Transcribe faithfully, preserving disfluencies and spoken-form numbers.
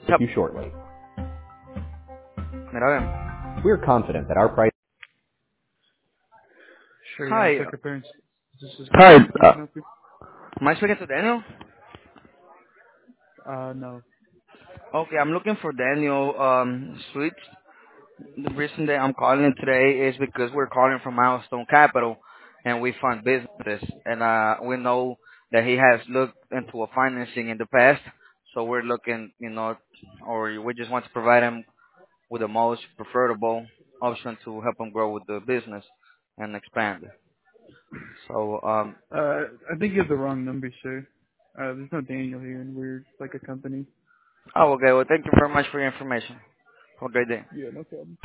Yep. you shortly. Mira, a ver. We're confident that our price. Sure, yeah, Hi. check appearance. This is Hi. how Uh, can I help you? am I speaking to Daniel? Uh, no. Okay, I'm looking for Daniel um, Sweet. The reason that I'm calling today is because we're calling from Milestone Capital, and we fund businesses, and uh, we know that he has looked into a financing in the past, so we're looking, you know, or we just want to provide him with the most preferable option to help him grow with the business and expand. So, um, Uh, I think you have the wrong number, sir. Uh, there's no Daniel here, and we're like a company. oh, okay. Well, thank you very much for your information. Have a great day. Yeah, no problem.